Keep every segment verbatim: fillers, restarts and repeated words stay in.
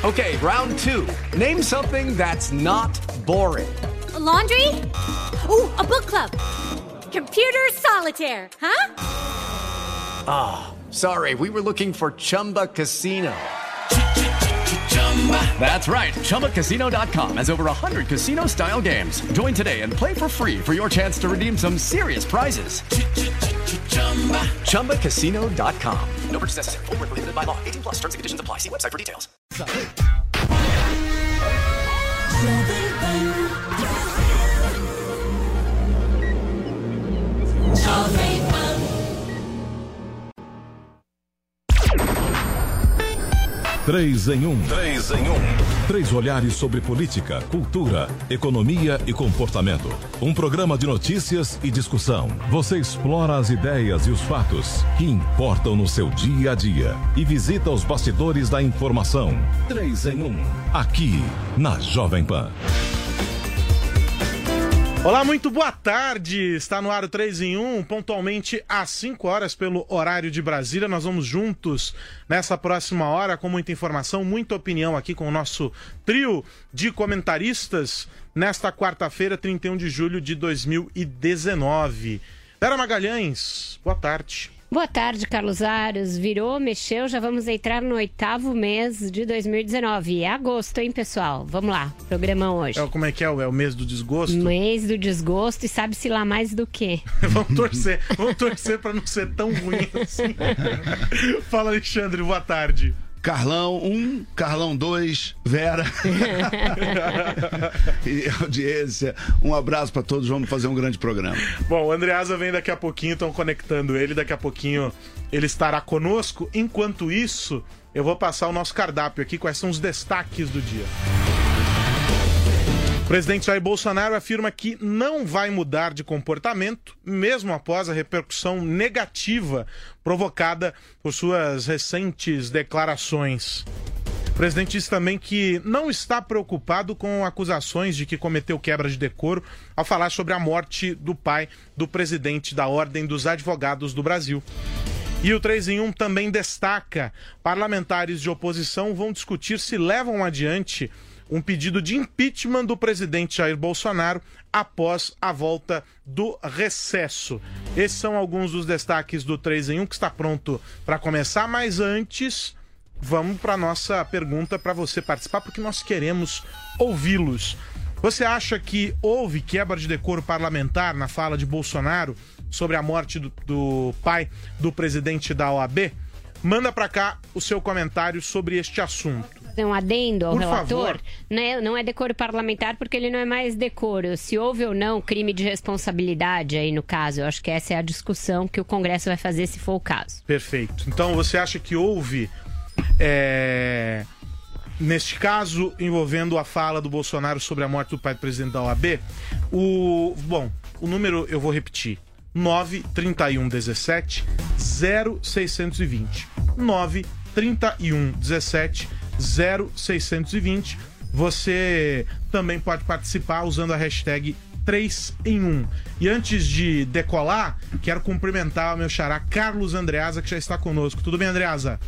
Okay, round two. Name something that's not boring. A laundry? Ooh, a book club. Computer solitaire, huh? Ah, oh, sorry, we were looking for Chumba Casino. That's right, Chumba Casino dot com has over one hundred casino-style games. Join today and play for free for your chance to redeem some serious prizes. Chumba Casino dot com. No purchase necessary. Void where prohibited by law. eighteen plus terms and conditions apply. See website for details. Três em um. Três em um. Três olhares sobre política, cultura, economia e comportamento. Um programa de notícias e discussão. Você explora as ideias e os fatos que importam no seu dia a dia e visita os bastidores da informação. Três em um. Aqui na Jovem Pan. Olá, muito boa tarde. Está no ar o três em um, pontualmente às cinco horas pelo horário de Brasília. Nós vamos juntos nessa próxima hora com muita informação, muita opinião aqui com o nosso trio de comentaristas nesta quarta-feira, trinta e um de julho de dois mil e dezenove. Vera Magalhães, boa tarde. Boa tarde, Carlos Aros. Virou, mexeu, já vamos entrar no oitavo mês de dois mil e dezenove. É agosto, hein, pessoal? Vamos lá, programão hoje. É, como é que é? É o mês do desgosto? Mês do desgosto e sabe-se lá mais do que. Vamos torcer, vamos torcer para não ser tão ruim assim. Fala, Alexandre, boa tarde. Carlão um, Carlão dois, Vera e audiência, um abraço para todos, vamos fazer um grande programa. Bom, o Andreasa vem daqui a pouquinho, estão conectando ele, daqui a pouquinho ele estará conosco. Enquanto isso, eu vou passar o nosso cardápio aqui, quais são os destaques do dia. O presidente Jair Bolsonaro afirma que não vai mudar de comportamento, mesmo após a repercussão negativa provocada por suas recentes declarações. O presidente disse também que não está preocupado com acusações de que cometeu quebra de decoro ao falar sobre a morte do pai do presidente da Ordem dos Advogados do Brasil. E o três em um também destaca: parlamentares de oposição vão discutir se levam adiante um pedido de impeachment do presidente Jair Bolsonaro após a volta do recesso. Esses são alguns dos destaques do três em um, que está pronto para começar, mas antes vamos para a nossa pergunta para você participar, porque nós queremos ouvi-los. Você acha que houve quebra de decoro parlamentar na fala de Bolsonaro sobre a morte do, do pai do presidente da O A B? Manda para cá o seu comentário sobre este assunto. Um adendo ao Por relator, favor. né? Não é decoro parlamentar porque ele não é mais decoro. Se houve ou não crime de responsabilidade aí no caso, eu acho que essa é a discussão que o Congresso vai fazer se for o caso. Perfeito. Então você acha que houve, é... neste caso envolvendo a fala do Bolsonaro sobre a morte do pai do presidente da O A B, o... bom, o número eu vou repetir: nove trinta e um dezessete zero seiscentos e vinte. nove trinta e um dezessete zero seiscentos e vinte. Você também pode participar usando a hashtag três em um. E antes de decolar, quero cumprimentar o meu xará Carlos Andreasa, que já está conosco. Tudo bem, Andreasa?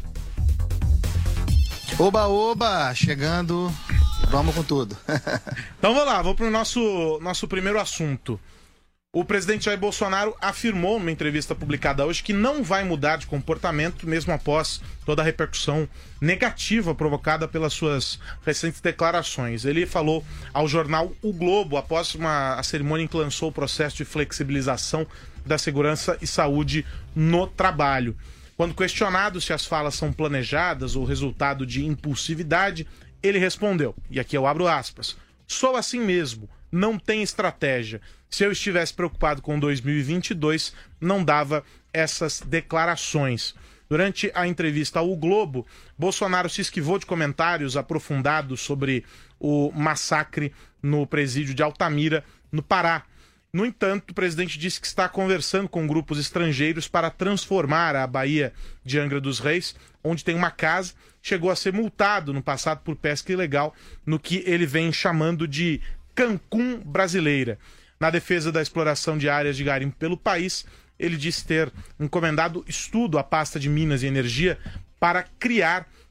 Oba, oba, chegando, vamos com tudo. Então vamos lá, vou para o nosso, nosso primeiro assunto. O presidente Jair Bolsonaro afirmou numa entrevista publicada hoje que não vai mudar de comportamento, mesmo após toda a repercussão negativa provocada pelas suas recentes declarações. Ele falou ao jornal O Globo, após uma, a cerimônia em que lançou o processo de flexibilização da segurança e saúde no trabalho. Quando questionado se as falas são planejadas ou resultado de impulsividade, ele respondeu, e aqui eu abro aspas: "Sou assim mesmo, não tem estratégia. Se eu estivesse preocupado com dois mil e vinte e dois, não dava essas declarações." Durante a entrevista ao Globo, Bolsonaro se esquivou de comentários aprofundados sobre o massacre no presídio de Altamira, no Pará. No entanto, o presidente disse que está conversando com grupos estrangeiros para transformar a Baía de Angra dos Reis, onde tem uma casa, chegou a ser multado no passado por pesca ilegal, no que ele vem chamando de Cancún brasileira. Na defesa da exploração de áreas de garimpo pelo país, ele disse ter encomendado estudo à pasta de Minas e Energia para criar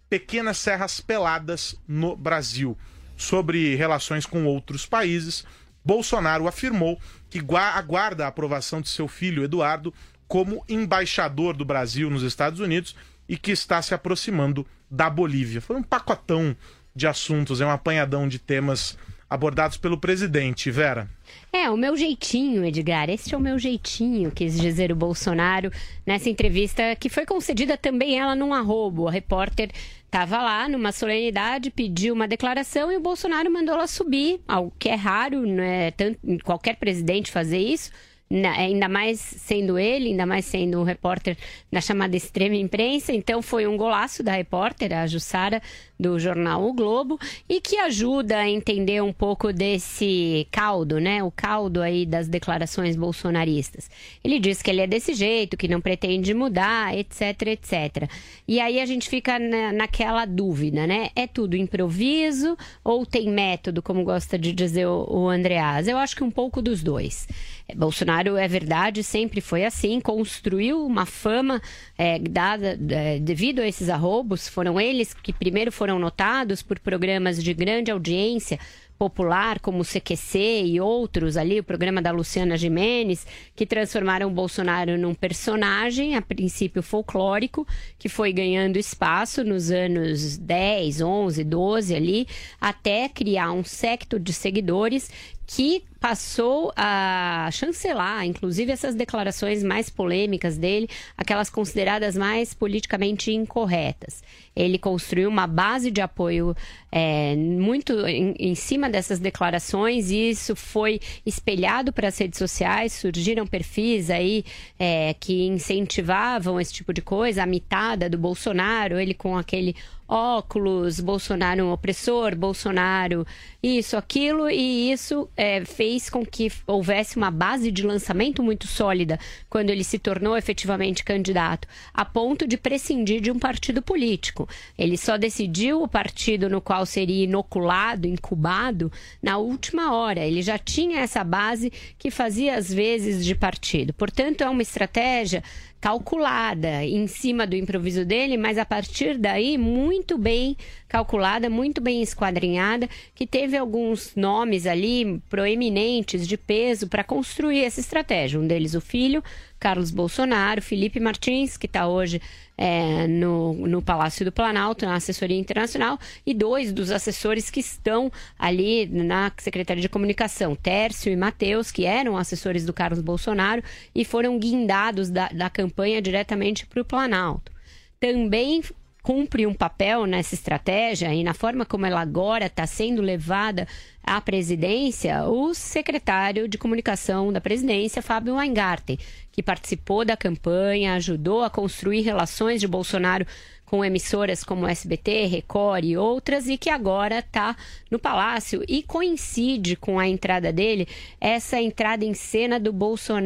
pequenas serras peladas no Brasil. Sobre relações com outros países, Bolsonaro afirmou que aguarda a aprovação de seu filho Eduardo como embaixador do Brasil nos Estados Unidos e que está se aproximando da Bolívia. Foi um pacotão de assuntos, é um apanhadão de temas abordados pelo presidente. Vera. É, o meu jeitinho, Edgar, esse é o meu jeitinho, quis dizer o Bolsonaro nessa entrevista que foi concedida também ela num arrobo. A repórter estava lá numa solenidade, pediu uma declaração e o Bolsonaro mandou ela subir, algo que é raro, não é tanto, qualquer presidente fazer isso. Ainda mais sendo ele, ainda mais sendo um repórter da chamada extrema imprensa. Então foi um golaço da repórter, a Jussara, do jornal O Globo, e que ajuda a entender um pouco desse caldo, né? O caldo aí das declarações bolsonaristas. Ele diz que ele é desse jeito, que não pretende mudar, etc, etcétera. E aí a gente fica na, naquela dúvida, né? É tudo improviso ou tem método, como gosta de dizer o, o Andreas? Eu acho que um pouco dos dois. Bolsonaro, é verdade, sempre foi assim, construiu uma fama é, dada é, devido a esses arrobos. Foram eles que primeiro foram notados por programas de grande audiência popular, como o C Q C e outros ali, o programa da Luciana Gimenez, que transformaram o Bolsonaro num personagem, a princípio folclórico, que foi ganhando espaço nos anos dez, onze, doze ali, até criar um séquito de seguidores que passou a chancelar, inclusive, essas declarações mais polêmicas dele, aquelas consideradas mais politicamente incorretas. Ele construiu uma base de apoio é, muito em, em cima dessas declarações e isso foi espelhado para as redes sociais. Surgiram perfis aí é, que incentivavam esse tipo de coisa, a mitada do Bolsonaro, ele com aquele óculos, Bolsonaro um opressor, Bolsonaro isso, aquilo, e isso é, fez com que houvesse uma base de lançamento muito sólida quando ele se tornou efetivamente candidato, a ponto de prescindir de um partido político. Ele só decidiu o partido no qual seria inoculado, incubado, na última hora. Ele já tinha essa base que fazia às vezes de partido. Portanto, é uma estratégia calculada em cima do improviso dele, mas a partir daí muito bem calculada, muito bem esquadrinhada, que teve alguns nomes ali proeminentes de peso para construir essa estratégia. Um deles o filho, Carlos Bolsonaro, Felipe Martins, que está hoje é, no, no Palácio do Planalto, na assessoria internacional, e dois dos assessores que estão ali na Secretaria de Comunicação, Tércio e Matheus, que eram assessores do Carlos Bolsonaro e foram guindados da, da campanha diretamente para o Planalto. Também cumpre um papel nessa estratégia e na forma como ela agora está sendo levada à presidência, o secretário de comunicação da presidência, Fábio Weingarten, que participou da campanha, ajudou a construir relações de Bolsonaro com emissoras como S B T, Record e outras, e que agora está no Palácio. E coincide com a entrada dele, essa entrada em cena do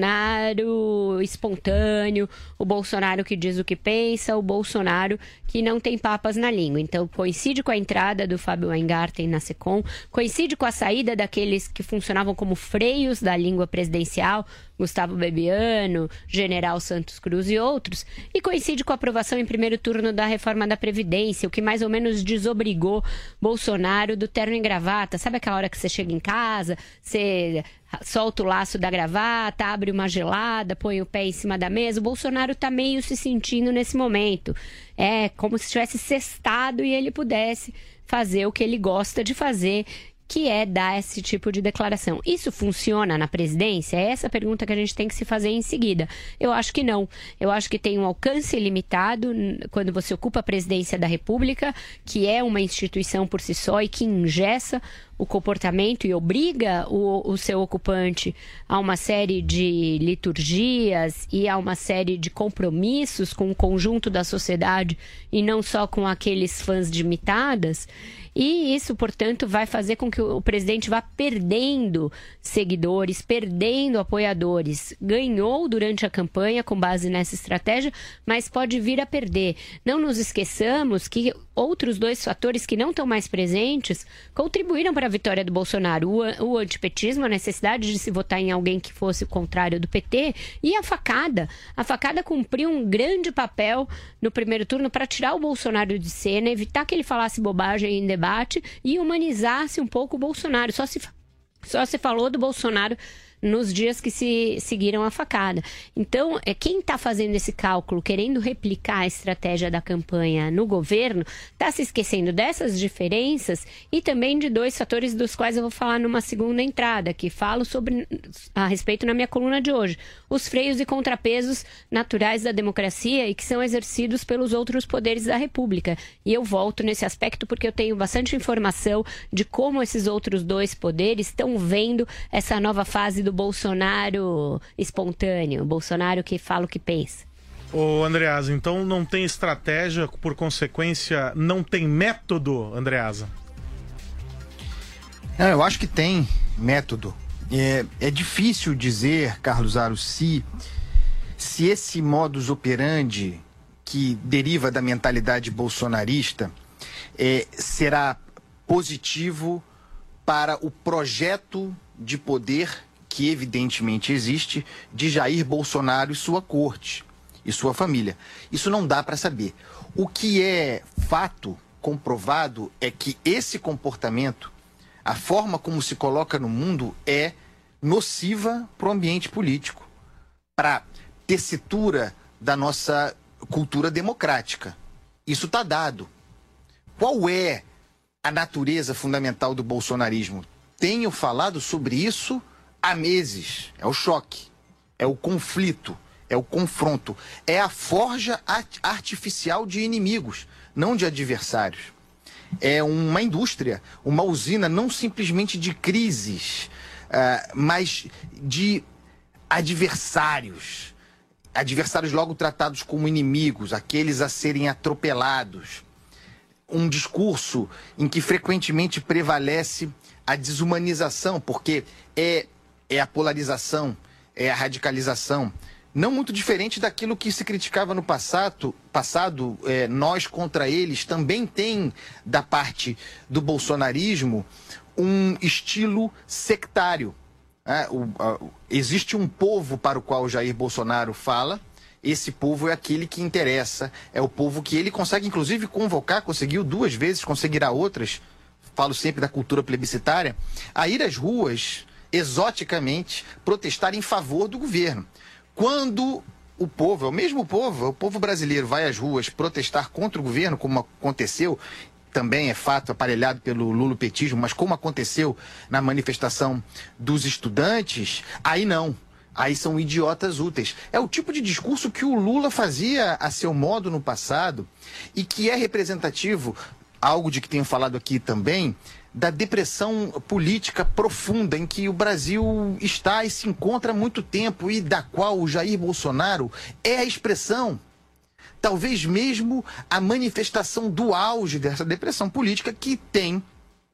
Bolsonaro espontâneo, o Bolsonaro que diz o que pensa, o Bolsonaro que não tem papas na língua. Então, coincide com a entrada do Fábio Weingarten na SECOM, coincide com a saída daqueles que funcionavam como freios da língua presidencial, Gustavo Bebiano, General Santos Cruz e outros, e coincide com a aprovação em primeiro turno da reforma da Previdência, o que mais ou menos desobrigou Bolsonaro do terno e gravata. Sabe aquela hora que você chega em casa, você solta o laço da gravata, abre uma gelada, põe o pé em cima da mesa? O Bolsonaro está meio se sentindo nesse momento. É como se tivesse cestado e ele pudesse fazer o que ele gosta de fazer, que é dar esse tipo de declaração. Isso funciona na presidência? É essa a pergunta que a gente tem que se fazer em seguida. Eu acho que não. Eu acho que tem um alcance limitado quando você ocupa a presidência da República, que é uma instituição por si só e que engessa o comportamento e obriga o, o seu ocupante a uma série de liturgias e a uma série de compromissos com o conjunto da sociedade e não só com aqueles fãs de mitadas. E isso, portanto, vai fazer com que o presidente vá perdendo seguidores, perdendo apoiadores. Ganhou durante a campanha com base nessa estratégia, mas pode vir a perder. Não nos esqueçamos que outros dois fatores que não estão mais presentes contribuíram para a vitória do Bolsonaro? O, o antipetismo, a necessidade de se votar em alguém que fosse o contrário do P T, e a facada. A facada cumpriu um grande papel no primeiro turno para tirar o Bolsonaro de cena, evitar que ele falasse bobagem em debate e humanizasse um pouco o Bolsonaro. Só se, só se falou do Bolsonaro nos dias que se seguiram a facada. Então, é, quem está fazendo esse cálculo, querendo replicar a estratégia da campanha no governo, está se esquecendo dessas diferenças e também de dois fatores dos quais eu vou falar numa segunda entrada, que falo sobre a respeito na minha coluna de hoje. Os freios e contrapesos naturais da democracia e que são exercidos pelos outros poderes da República. E eu volto nesse aspecto porque eu tenho bastante informação de como esses outros dois poderes estão vendo essa nova fase do Bolsonaro espontâneo, Bolsonaro que fala o que pensa. Ô, Andreasa, então não tem estratégia, por consequência, não tem método, Andreasa? Não, eu acho que tem método. É, é difícil dizer, Carlos Aro, se, se esse modus operandi que deriva da mentalidade bolsonarista é, será positivo para o projeto de poder que evidentemente existe de Jair Bolsonaro e sua corte e sua família. Isso não dá para saber. O que é fato comprovado é que esse comportamento, a forma como se coloca no mundo, é nociva para o ambiente político, para a tessitura da nossa cultura democrática. Isso está dado. Qual é a natureza fundamental do bolsonarismo? Tenho falado sobre isso há meses. É o choque, é o conflito, é o confronto, é a forja artificial de inimigos, não de adversários. É uma indústria, uma usina não simplesmente de crises, uh, mas de adversários. Adversários logo tratados como inimigos, aqueles a serem atropelados. Um discurso em que frequentemente prevalece a desumanização, porque é é a polarização, é a radicalização. Não muito diferente daquilo que se criticava no passado, passado é, nós contra eles, também tem da parte do bolsonarismo um estilo sectário. É, o, a, existe um povo para o qual Jair Bolsonaro fala, esse povo é aquele que interessa, é o povo que ele consegue inclusive convocar, conseguiu duas vezes, conseguirá outras, falo sempre da cultura plebiscitária, a ir às ruas exoticamente protestar em favor do governo. Quando o povo, é o mesmo povo, o povo brasileiro vai às ruas protestar contra o governo, como aconteceu, também é fato aparelhado pelo lulopetismo, mas como aconteceu na manifestação dos estudantes, aí não. Aí são idiotas úteis. É o tipo de discurso que o Lula fazia a seu modo no passado e que é representativo, algo de que tenho falado aqui também, da depressão política profunda em que o Brasil está e se encontra há muito tempo e da qual o Jair Bolsonaro é a expressão, talvez mesmo a manifestação do auge dessa depressão política que tem,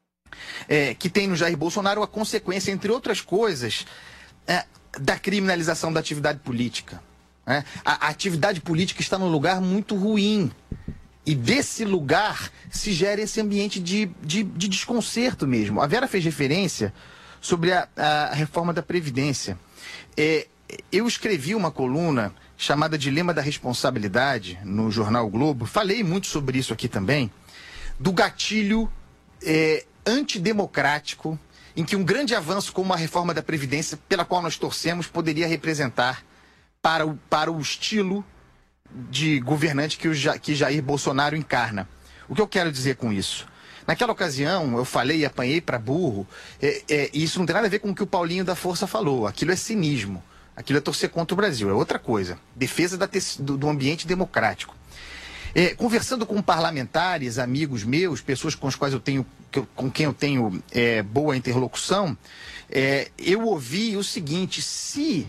é, que tem no Jair Bolsonaro a consequência, entre outras coisas, é, da criminalização da atividade política. Né? A, a atividade política está num lugar muito ruim. E desse lugar se gera esse ambiente de, de, de desconcerto mesmo. A Vera fez referência sobre a, a reforma da Previdência. É, eu escrevi uma coluna chamada Dilema da Responsabilidade no jornal o Globo. Falei muito sobre isso aqui também. Do gatilho é, antidemocrático em que um grande avanço como a reforma da Previdência, pela qual nós torcemos, poderia representar para o, para o estilo de governante que, o ja, que Jair Bolsonaro encarna. O que eu quero dizer com isso? Naquela ocasião, eu falei e apanhei para burro, é, é, e isso não tem nada a ver com o que o Paulinho da Força falou. Aquilo é cinismo, aquilo é torcer contra o Brasil, é outra coisa. Defesa da, do, do ambiente democrático. É, conversando com parlamentares, amigos meus, pessoas com as quais eu tenho, com quem eu tenho é, boa interlocução, é, eu ouvi o seguinte: se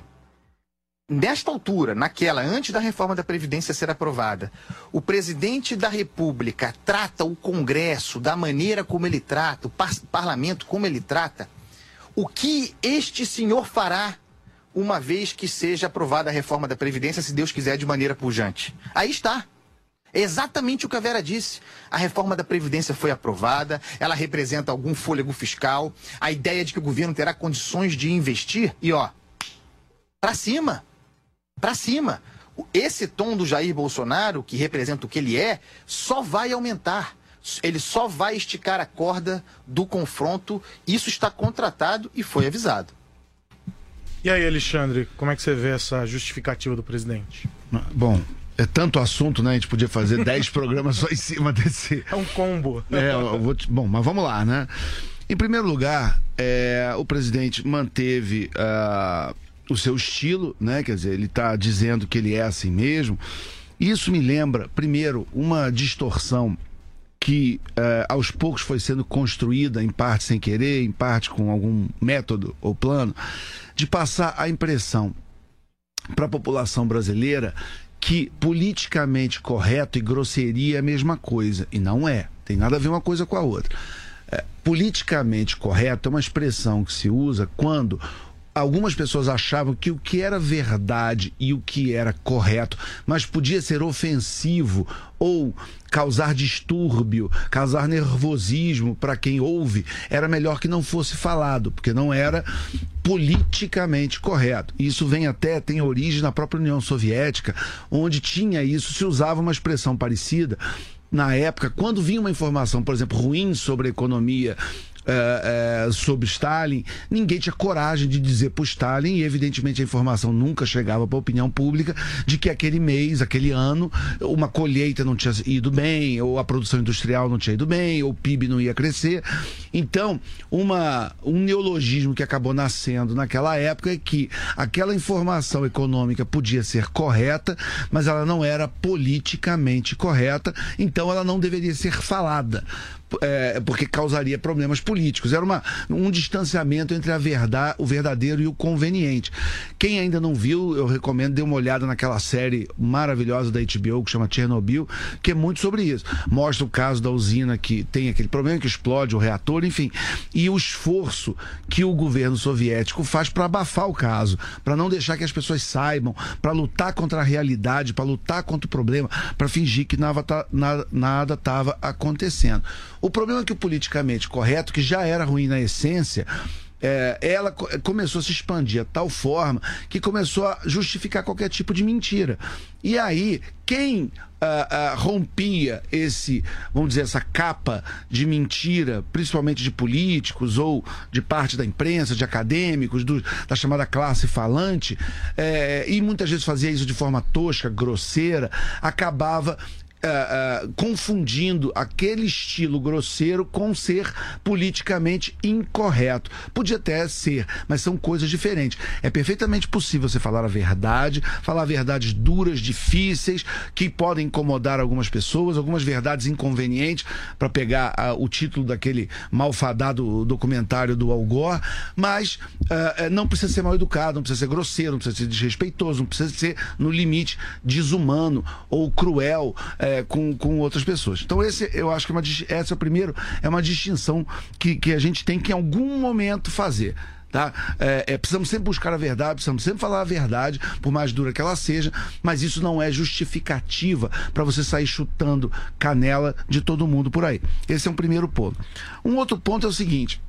nesta altura, naquela, antes da reforma da Previdência ser aprovada, o presidente da República trata o Congresso da maneira como ele trata, o par parlamento como ele trata, o que este senhor fará uma vez que seja aprovada a reforma da Previdência, se Deus quiser, de maneira pujante? Aí está. É exatamente o que a Vera disse. A reforma da Previdência foi aprovada, ela representa algum fôlego fiscal, a ideia de que o governo terá condições de investir e, ó, pra cima, pra cima. Esse tom do Jair Bolsonaro, que representa o que ele é, só vai aumentar. Ele só vai esticar a corda do confronto. Isso está contratado e foi avisado. E aí, Alexandre, como é que você vê essa justificativa do presidente? Bom, é tanto assunto, né? A gente podia fazer dez programas só em cima desse... É um combo. É, eu vou te... Bom, mas vamos lá, né? Em primeiro lugar, é, o presidente manteve uh, o seu estilo, né? Quer dizer, ele está dizendo que ele é assim mesmo. Isso me lembra, primeiro, uma distorção que uh, aos poucos foi sendo construída, em parte sem querer, em parte com algum método ou plano, de passar a impressão para a população brasileira que politicamente correto e grosseria é a mesma coisa. E não é. Tem nada a ver uma coisa com a outra. É, politicamente correto é uma expressão que se usa quando algumas pessoas achavam que o que era verdade e o que era correto, mas podia ser ofensivo ou causar distúrbio, causar nervosismo para quem ouve, era melhor que não fosse falado, porque não era politicamente correto. Isso vem até, tem origem na própria União Soviética, onde tinha isso, se usava uma expressão parecida. Na época, quando vinha uma informação, por exemplo, ruim sobre a economia, É, é, sobre Stalin, ninguém tinha coragem de dizer para o Stalin, e evidentemente a informação nunca chegava para a opinião pública de que aquele mês, aquele ano, uma colheita não tinha ido bem, ou a produção industrial não tinha ido bem, ou o P I B não ia crescer. Então, uma, um neologismo que acabou nascendo naquela época é que aquela informação econômica podia ser correta, mas ela não era politicamente correta, então ela não deveria ser falada. É, porque causaria problemas políticos. Era uma, um distanciamento entre a verdade, o verdadeiro e o conveniente. Quem ainda não viu, eu recomendo, dê uma olhada naquela série maravilhosa da H B O que chama Chernobyl, que é muito sobre isso. Mostra o caso da usina que tem aquele problema, que explode o reator, enfim. E o esforço que o governo soviético faz para abafar o caso, para não deixar que as pessoas saibam, para lutar contra a realidade, para lutar contra o problema, para fingir que nada estava acontecendo. O problema é que o politicamente correto, que já era ruim na essência, é, ela começou a se expandir de tal forma que começou a justificar qualquer tipo de mentira. E aí, quem ah, ah, rompia esse, vamos dizer, essa capa de mentira, principalmente de políticos ou de parte da imprensa, de acadêmicos, do, da chamada classe falante, é, e muitas vezes fazia isso de forma tosca, grosseira, acabava Uh, uh, confundindo aquele estilo grosseiro com ser politicamente incorreto. Podia até ser, mas são coisas diferentes. É perfeitamente possível você falar a verdade, falar verdades duras, difíceis, que podem incomodar algumas pessoas, algumas verdades inconvenientes, para pegar uh, o título daquele malfadado documentário do Al Gore, mas uh, não precisa ser mal educado, não precisa ser grosseiro, não precisa ser desrespeitoso, não precisa ser no limite desumano ou cruel uh, É, com, com outras pessoas. Então esse, eu acho que é uma, essa primeiro é uma distinção que, que a gente tem que em algum momento fazer. Tá? É, é, precisamos sempre buscar a verdade, precisamos sempre falar a verdade, por mais dura que ela seja, mas isso não é justificativa para você sair chutando canela de todo mundo por aí. Esse é um primeiro ponto. Um outro ponto é o seguinte: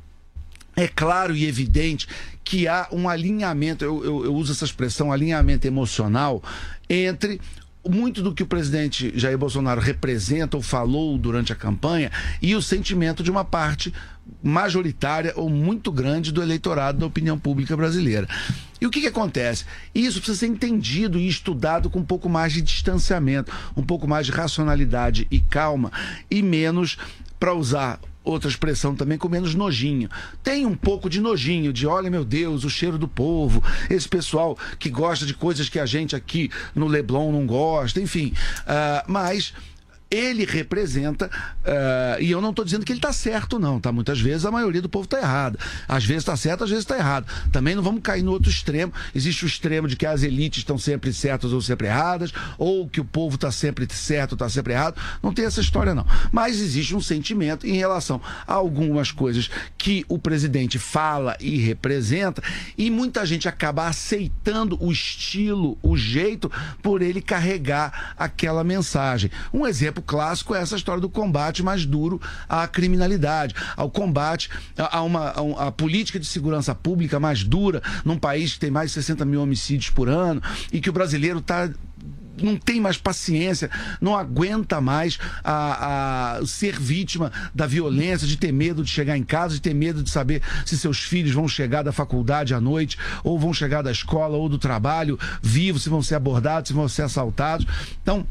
é claro e evidente que há um alinhamento, eu, eu, eu uso essa expressão, alinhamento emocional, entre muito do que o presidente Jair Bolsonaro representa ou falou durante a campanha e o sentimento de uma parte majoritária ou muito grande do eleitorado da opinião pública brasileira. E o que que acontece? Isso precisa ser entendido e estudado com um pouco mais de distanciamento, um pouco mais de racionalidade e calma, e menos, para usar outra expressão também, com menos nojinho. Tem um pouco de nojinho, de olha, meu Deus, o cheiro do povo, esse pessoal que gosta de coisas que a gente aqui no Leblon não gosta, enfim. Uh, mas ele representa, uh, e eu não estou dizendo que ele está certo, não, tá? Muitas vezes a maioria do povo está errada. Às vezes está certo, às vezes está errado. Também não vamos cair no outro extremo. Existe o extremo de que as elites estão sempre certas ou sempre erradas, ou que o povo está sempre certo ou está sempre errado. Não tem essa história, não. Mas existe um sentimento em relação a algumas coisas que o presidente fala e representa, e muita gente acaba aceitando o estilo, o jeito, por ele carregar aquela mensagem. Um exemplo clássico é essa história do combate mais duro à criminalidade, ao combate a, uma, a, a política de segurança pública mais dura num país que tem mais de sessenta mil homicídios por ano e que o brasileiro está... não tem mais paciência, não aguenta mais a, a ser vítima da violência, de ter medo de chegar em casa, de ter medo de saber se seus filhos vão chegar da faculdade à noite, ou vão chegar da escola ou do trabalho vivos, se vão ser abordados, se vão ser assaltados. Então,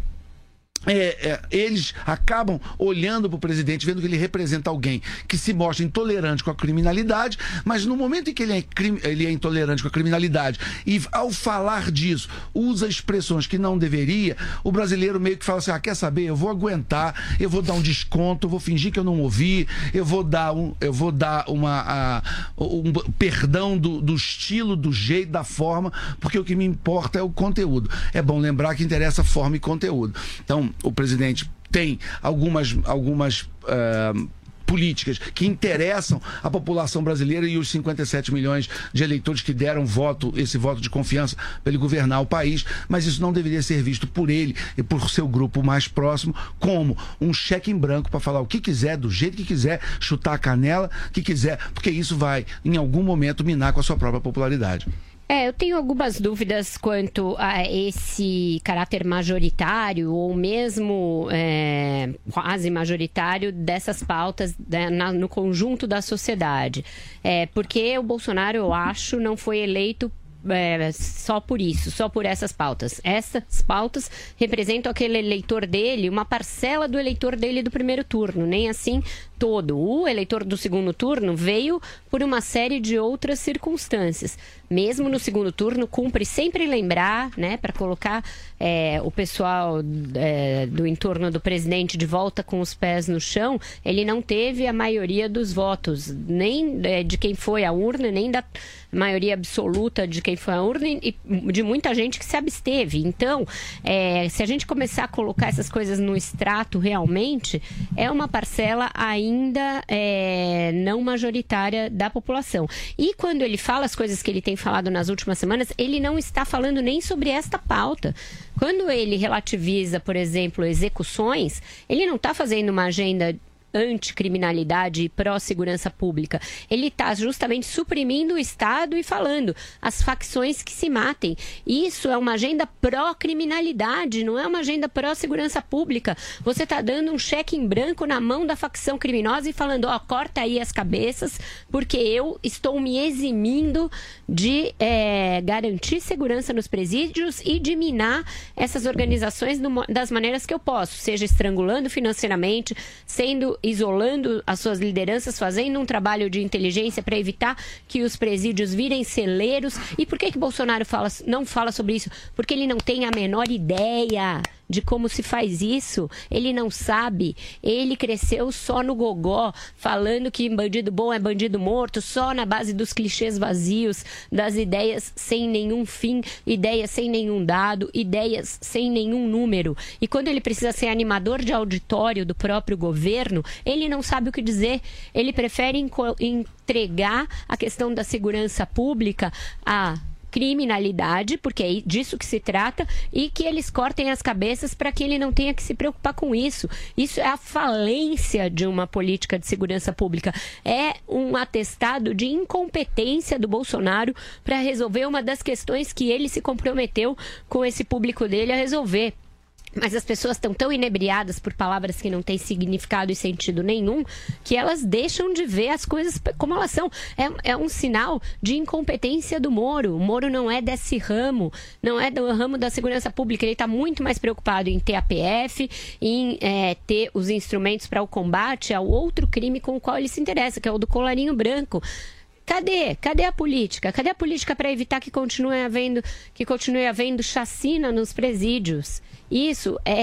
É, é, eles acabam olhando para o presidente, vendo que ele representa alguém que se mostra intolerante com a criminalidade, mas no momento em que ele é, ele é intolerante com a criminalidade e ao falar disso usa expressões que não deveria, o brasileiro meio que fala assim, ah, quer saber, eu vou aguentar, eu vou dar um desconto, eu vou fingir que eu não ouvi, eu vou dar, um, eu vou dar uma, a, um perdão do, do estilo, do jeito, da forma, porque o que me importa é o conteúdo. É bom lembrar que interessa forma e conteúdo. Então, o presidente tem algumas, algumas uh, políticas que interessam a população brasileira e os cinquenta e sete milhões de eleitores que deram voto, esse voto de confiança para ele governar o país, mas isso não deveria ser visto por ele e por seu grupo mais próximo como um cheque em branco para falar o que quiser, do jeito que quiser, chutar a canela que quiser, porque isso vai, em algum momento, minar com a sua própria popularidade. É, eu tenho algumas dúvidas quanto a esse caráter majoritário ou mesmo é, quase majoritário dessas pautas, né, na, no conjunto da sociedade. É, porque o Bolsonaro, eu acho, não foi eleito É, só por isso, só por essas pautas. Essas pautas representam aquele eleitor dele, uma parcela do eleitor dele do primeiro turno, nem assim todo. O eleitor do segundo turno veio por uma série de outras circunstâncias. Mesmo no segundo turno, cumpre sempre lembrar, né, para colocar é, o pessoal é, do entorno do presidente de volta com os pés no chão, ele não teve a maioria dos votos, nem é, de quem foi à urna, nem da maioria absoluta de quem foi à urna e de muita gente que se absteve. Então, é, se a gente começar a colocar essas coisas no extrato realmente, é uma parcela ainda é, não majoritária da população. E quando ele fala as coisas que ele tem falado nas últimas semanas, ele não está falando nem sobre esta pauta. Quando ele relativiza, por exemplo, execuções, ele não está fazendo uma agenda anticriminalidade e pró-segurança pública. Ele está justamente suprimindo o Estado e falando as facções que se matem. Isso é uma agenda pró-criminalidade, não é uma agenda pró-segurança pública. Você está dando um cheque em branco na mão da facção criminosa e falando, ó, corta aí as cabeças, porque eu estou me eximindo de é, garantir segurança nos presídios e de minar essas organizações no, das maneiras que eu posso, seja estrangulando financeiramente, sendo isolando as suas lideranças, fazendo um trabalho de inteligência para evitar que os presídios virem celeiros. E por que que Bolsonaro fala, não fala sobre isso? Porque ele não tem a menor ideia de como se faz isso. Ele não sabe. Ele cresceu só no gogó, falando que bandido bom é bandido morto, só na base dos clichês vazios, das ideias sem nenhum fim, ideias sem nenhum dado, ideias sem nenhum número. E quando ele precisa ser animador de auditório do próprio governo, ele não sabe o que dizer. Ele prefere entregar a questão da segurança pública a criminalidade, porque é disso que se trata, e que eles cortem as cabeças para que ele não tenha que se preocupar com isso. Isso é a falência de uma política de segurança pública. É um atestado de incompetência do Bolsonaro para resolver uma das questões que ele se comprometeu com esse público dele a resolver. Mas as pessoas estão tão inebriadas por palavras que não têm significado e sentido nenhum, que elas deixam de ver as coisas como elas são. É, é um sinal de incompetência do Moro. O Moro não é desse ramo, não é do ramo da segurança pública. Ele está muito mais preocupado em ter a P F, em é, ter os instrumentos para o combate ao outro crime com o qual ele se interessa, que é o do colarinho branco. Cadê? Cadê a política? Cadê a política para evitar que continue havendo, que continue havendo chacina nos presídios? Isso é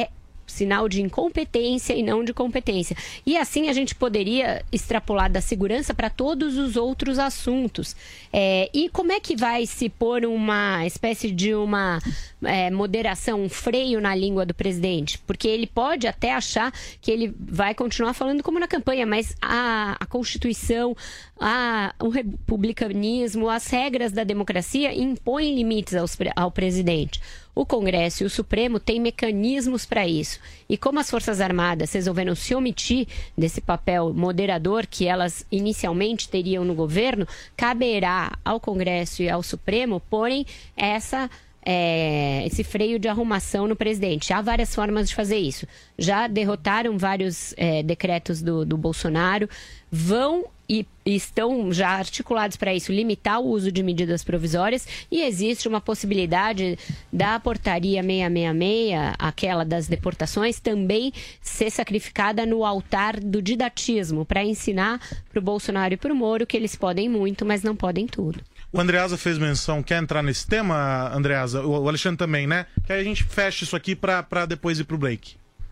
sinal de incompetência e não de competência. E assim a gente poderia extrapolar da segurança para todos os outros assuntos. É, e como é que vai se pôr uma espécie de uma é, moderação, um freio na língua do presidente? Porque ele pode até achar que ele vai continuar falando como na campanha, mas a, a Constituição, a, o republicanismo, as regras da democracia impõem limites aos, ao presidente. O Congresso e o Supremo têm mecanismos para isso. E como as Forças Armadas resolveram se omitir desse papel moderador que elas inicialmente teriam no governo, caberá ao Congresso e ao Supremo porem essa, é, esse freio de arrumação no presidente. Há várias formas de fazer isso. Já derrotaram vários é, decretos do, do Bolsonaro, vão e estão já articulados para isso, limitar o uso de medidas provisórias, e existe uma possibilidade da portaria seiscentos e sessenta e seis, aquela das deportações, também ser sacrificada no altar do didatismo, para ensinar para o Bolsonaro e para o Moro que eles podem muito, mas não podem tudo. O Andreasa fez menção, quer entrar nesse tema, Andreasa? O Alexandre também, né? Que aí a gente fecha isso aqui para depois ir para o break.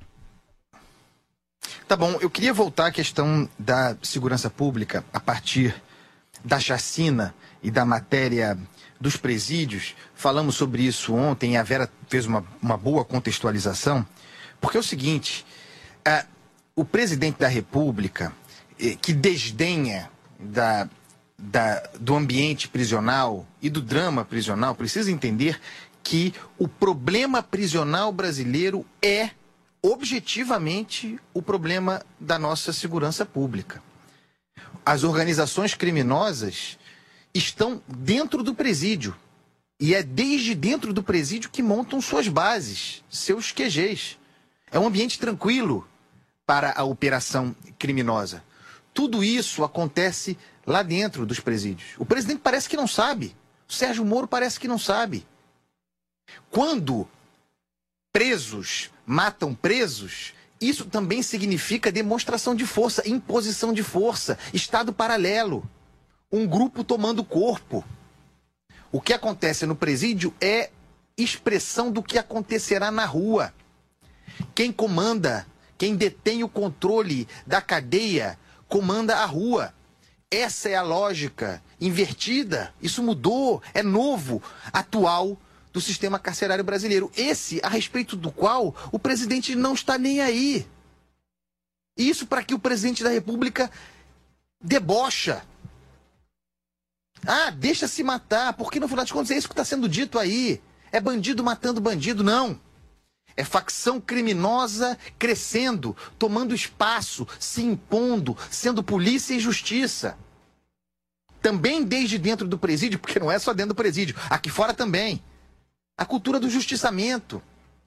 Tá bom, eu queria voltar à questão da segurança pública a partir da chacina e da matéria dos presídios. Falamos sobre isso ontem e a Vera fez uma, uma boa contextualização, porque é o seguinte, uh, o presidente da República, eh, que desdenha da, da, do ambiente prisional e do drama prisional, precisa entender que o problema prisional brasileiro é objetivamente o problema da nossa segurança pública. As organizações criminosas estão dentro do presídio. E é desde dentro do presídio que montam suas bases, seus Q Gs. É um ambiente tranquilo para a operação criminosa. Tudo isso acontece lá dentro dos presídios. O presidente parece que não sabe. O Sérgio Moro parece que não sabe. Quando presos matam presos, isso também significa demonstração de força, imposição de força, estado paralelo, um grupo tomando corpo. O que acontece no presídio é expressão do que acontecerá na rua. Quem comanda, quem detém o controle da cadeia, comanda a rua. Essa é a lógica invertida, isso mudou, é novo, atual, do sistema carcerário brasileiro. Esse, a respeito do qual o presidente não está nem aí. Isso para que o presidente da República debocha. Ah, deixa se matar, porque no final de contas é isso que está sendo dito aí. É bandido matando bandido, não. É facção criminosa crescendo, tomando espaço, se impondo, sendo polícia e justiça. Também desde dentro do presídio, porque não é só dentro do presídio, aqui fora também. A cultura do justiçamento.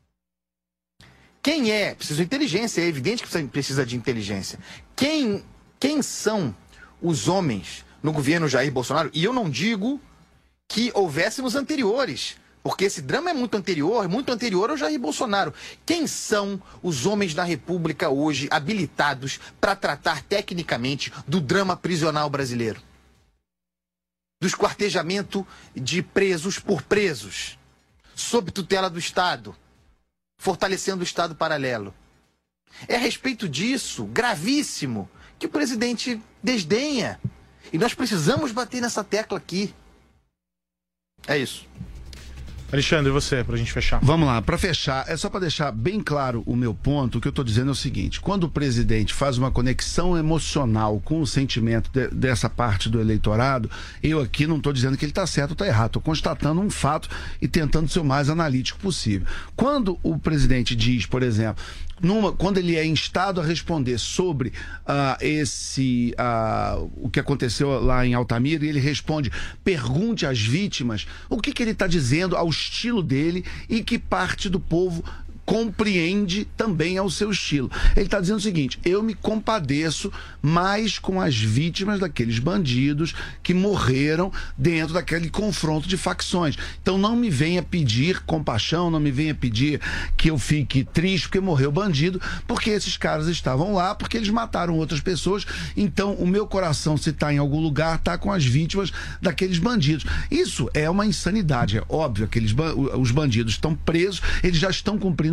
Quem é? Precisa de inteligência, é evidente que precisa de inteligência. Quem, quem são os homens no governo Jair Bolsonaro? E eu não digo que houvéssemos anteriores, porque esse drama é muito anterior, é muito anterior ao Jair Bolsonaro. Quem são os homens da República hoje habilitados para tratar tecnicamente do drama prisional brasileiro? Do esquartejamento de presos por presos, sob tutela do Estado, fortalecendo o Estado paralelo. É a respeito disso, gravíssimo, que o presidente desdenha. E nós precisamos bater nessa tecla aqui. É isso. Alexandre, e você, pra gente fechar? Vamos lá, para fechar, é só para deixar bem claro o meu ponto. O que eu tô dizendo é o seguinte: quando o presidente faz uma conexão emocional com o sentimento de, dessa parte do eleitorado, eu aqui não tô dizendo que ele tá certo ou tá errado, tô constatando um fato e tentando ser o mais analítico possível. Quando o presidente diz, por exemplo, numa, quando ele é instado a responder sobre uh, esse uh, o que aconteceu lá em Altamira, e ele responde: pergunte às vítimas, o que que ele está dizendo ao estilo dele e que parte do povo compreende também ao seu estilo. Ele está dizendo o seguinte: eu me compadeço mais com as vítimas daqueles bandidos que morreram dentro daquele confronto de facções. Então não me venha pedir compaixão, não me venha pedir que eu fique triste porque morreu bandido, porque esses caras estavam lá, porque eles mataram outras pessoas. Então o meu coração, se está em algum lugar, está com as vítimas daqueles bandidos. Isso é uma insanidade, é óbvio. Aqueles ba- os bandidos estão presos, eles já estão cumprindo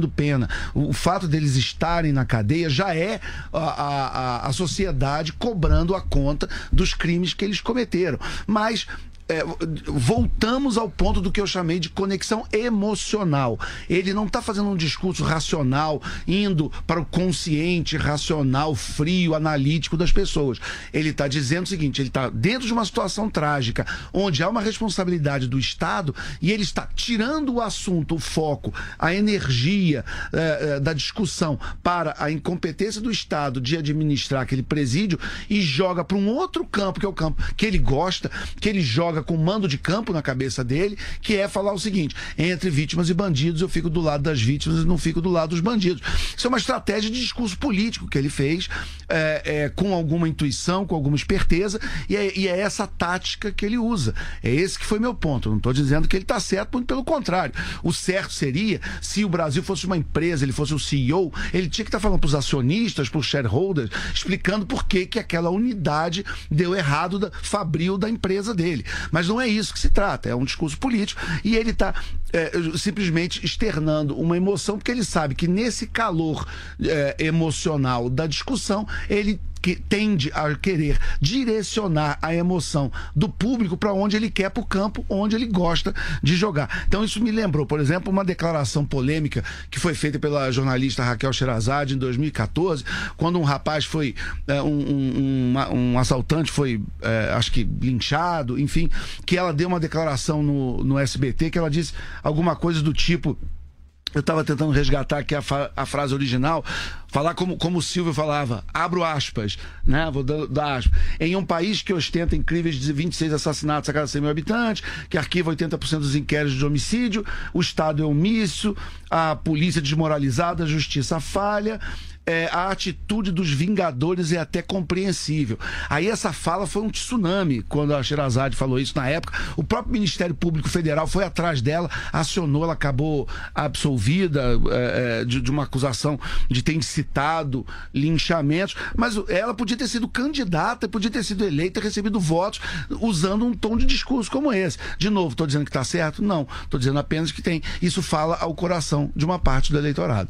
cumprindo pena. O, o fato deles estarem na cadeia já é a, a, a sociedade cobrando a conta dos crimes que eles cometeram. Mas É, voltamos ao ponto do que eu chamei de conexão emocional. Ele não está fazendo um discurso racional, indo para o consciente, racional, frio, analítico das pessoas. Ele está dizendo o seguinte: ele está dentro de uma situação trágica, onde há uma responsabilidade do Estado, e ele está tirando o assunto, o foco, a energia é, é, da discussão para a incompetência do Estado de administrar aquele presídio, e joga para um outro campo, que é o campo que ele gosta, que ele joga com mando de campo na cabeça dele, que é falar o seguinte: entre vítimas e bandidos eu fico do lado das vítimas e não fico do lado dos bandidos. Isso é uma estratégia de discurso político que ele fez, é, é, com alguma intuição, com alguma esperteza, e é, e é essa tática que ele usa. É esse que foi meu ponto. Não estou dizendo que ele está certo, muito pelo contrário. O certo seria, se o Brasil fosse uma empresa, ele fosse o C E O, ele tinha que estar falando para os acionistas, para os shareholders, explicando por que que aquela unidade deu errado, da, fabril da empresa dele. Mas não é isso que se trata, é um discurso político, e ele está é, simplesmente externando uma emoção, porque ele sabe que nesse calor é, emocional da discussão, ele que tende a querer direcionar a emoção do público para onde ele quer, para o campo onde ele gosta de jogar. Então isso me lembrou, por exemplo, uma declaração polêmica que foi feita pela jornalista Raquel Sherazade em dois mil e quatorze, quando um rapaz foi, é, um, um, um, um assaltante foi, é, acho que linchado, enfim, que ela deu uma declaração no, no S B T, que ela disse alguma coisa do tipo... Eu estava tentando resgatar aqui a, a frase original, falar como, como o Silvio falava, abro aspas, né? Vou dar, dar aspas. Em um país que ostenta incríveis vinte e seis assassinatos a cada cem mil habitantes, que arquiva oitenta por cento dos inquéritos de homicídio, o Estado é omisso, a polícia desmoralizada, a justiça falha. É, a atitude dos vingadores é até compreensível. Aí essa fala foi um tsunami quando a Sherazade falou isso na época. O próprio Ministério Público Federal foi atrás dela, acionou, ela acabou absolvida é, de, de uma acusação de ter incitado linchamentos, mas ela podia ter sido candidata, podia ter sido eleita, recebido votos usando um tom de discurso como esse. De novo, estou dizendo que está certo? Não, estou dizendo apenas que tem. Isso fala ao coração de uma parte do eleitorado.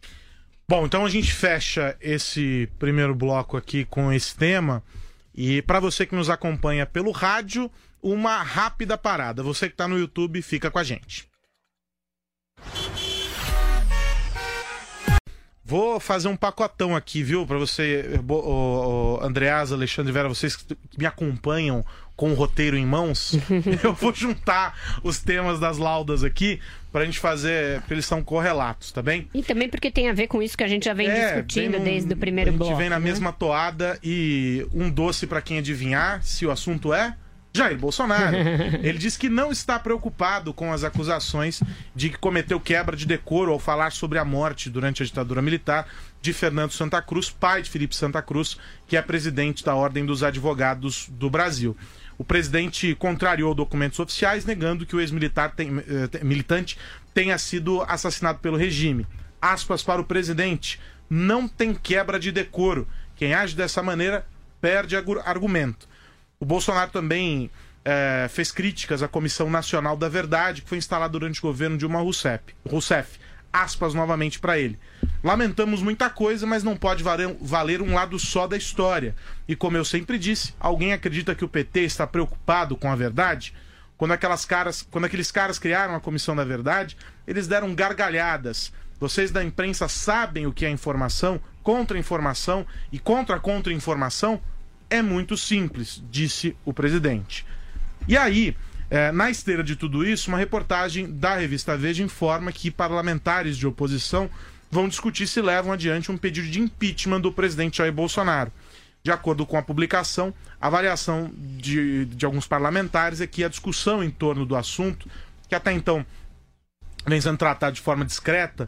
Bom, então a gente fecha esse primeiro bloco aqui com esse tema. E para você que nos acompanha pelo rádio, uma rápida parada. Você que está no YouTube, fica com a gente. Vou fazer um pacotão aqui, viu? Para você, o, o Andreasa, Alexandre Vera, vocês que me acompanham com o roteiro em mãos, eu vou juntar os temas das laudas aqui pra gente fazer, porque eles são correlatos, tá bem? E também porque tem a ver com isso que a gente já vem é, discutindo num, desde o primeiro bloco. A gente bloco, vem na né? mesma toada, e um doce pra quem adivinhar se o assunto é Jair Bolsonaro. Ele diz que não está preocupado com as acusações de que cometeu quebra de decoro ao falar sobre a morte durante a ditadura militar de Fernando Santa Cruz, pai de Felipe Santa Cruz, que é presidente da Ordem dos Advogados do Brasil. O presidente contrariou documentos oficiais, negando que o ex-militar tem, eh, militante tenha sido assassinado pelo regime. Aspas para o presidente: não tem quebra de decoro. Quem age dessa maneira perde argumento. O Bolsonaro também eh, fez críticas à Comissão Nacional da Verdade, que foi instalada durante o governo Dilma Rousseff. Rousseff. Aspas novamente para ele: lamentamos muita coisa, mas não pode valer, valer um lado só da história. E como eu sempre disse, alguém acredita que o P T está preocupado com a verdade? Quando, aquelas caras, quando aqueles caras criaram a Comissão da Verdade, eles deram gargalhadas. Vocês da imprensa sabem o que é informação, contra-informação e contra-contra-informação? É muito simples, disse o presidente. E aí, é, na esteira de tudo isso, uma reportagem da revista Veja informa que parlamentares de oposição vão discutir se levam adiante um pedido de impeachment do presidente Jair Bolsonaro. De acordo com a publicação, a avaliação de, de alguns parlamentares é que a discussão em torno do assunto, que até então vem sendo tratado de forma discreta,